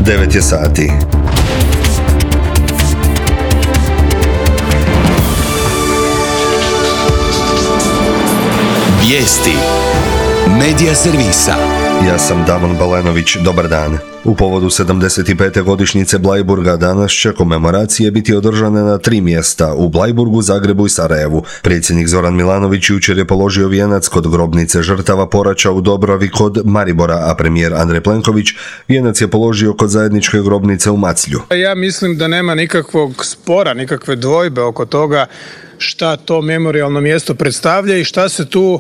9 je sati. Vijesti Medija servisa. Ja sam Damon Balenović, dobar dan. U povodu 75. godišnjice Bleiburga danas će komemoracije biti održane na 3 mjesta, u Bleiburgu, Zagrebu i Sarajevu. Predsjednik Zoran Milanović jučer je položio vijenac kod grobnice žrtava poraća u Dobravi kod Maribora, a premijer Andrej Plenković vijenac je položio kod zajedničke grobnice u Maclju. Ja mislim da nema nikakvog spora, nikakve dvojbe oko toga šta to memorijalno mjesto predstavlja i šta se tu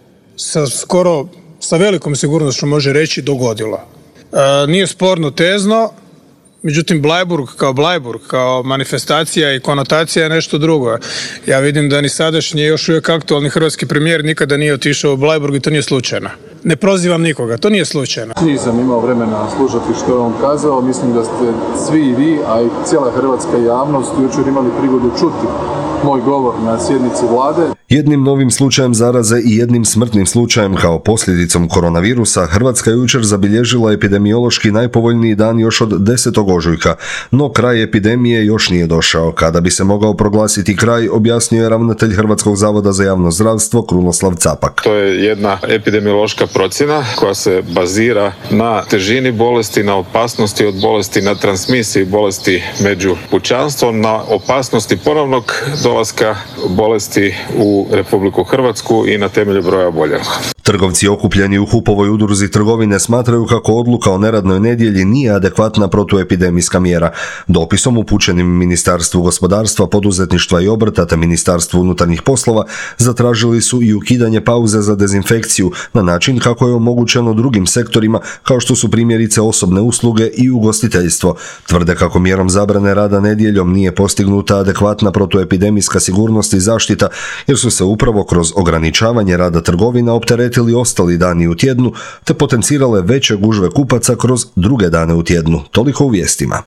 sa velikom sigurnošću može reći dogodilo. Nije sporno tezno, međutim Bleiburg kao manifestacija i konotacija je nešto drugo. Ja vidim da ni sadašnji još uvijek aktualni hrvatski premijer nikada nije otišao u Bleiburg i to nije slučajno. Ne prozivam nikoga, to nije slučajno. Nisam imao vremena slušati što je on kazao, mislim da ste svi i vi, a i cijela hrvatska javnost jučer imali prigodu čuti moj govor na sjednici vlade. Jednim novim slučajem zaraze i jednim smrtnim slučajem kao posljedicom koronavirusa Hrvatska je jučer zabilježila epidemiološki najpovoljniji dan još od 10. ožujka, no kraj epidemije još nije došao. Kada bi se mogao proglasiti kraj, objasnio je ravnatelj Hrvatskog zavoda za javno zdravstvo Krunoslav Capak. To je jedna epidemiološka procjena koja se bazira na težini bolesti, na opasnosti od bolesti, na transmisiji bolesti među pučanstvom, na opasnosti ponovnog dolaska bolesti u Republiku Hrvatsku i na temelju broja oboljelih. Trgovci okupljeni u HUP-ovoj udruzi trgovine smatraju kako odluka o neradnoj nedjelji nije adekvatna protuepidemijska mjera. Dopisom upućenim Ministarstvu gospodarstva, poduzetništva i obrta te Ministarstvu unutarnjih poslova zatražili su i ukidanje pauze za dezinfekciju na način kako je omogućeno drugim sektorima kao što su primjerice osobne usluge i ugostiteljstvo. Tvrde kako mjerom zabrane rada nedjeljom nije postignuta adekvatna protuepidemijska sigurnost i zaštita jer su se upravo kroz ograničavanje rada trgovina opteretili ostali dani u tjednu te potencirale veće gužve kupaca kroz druge dane u tjednu. Toliko u vijestima.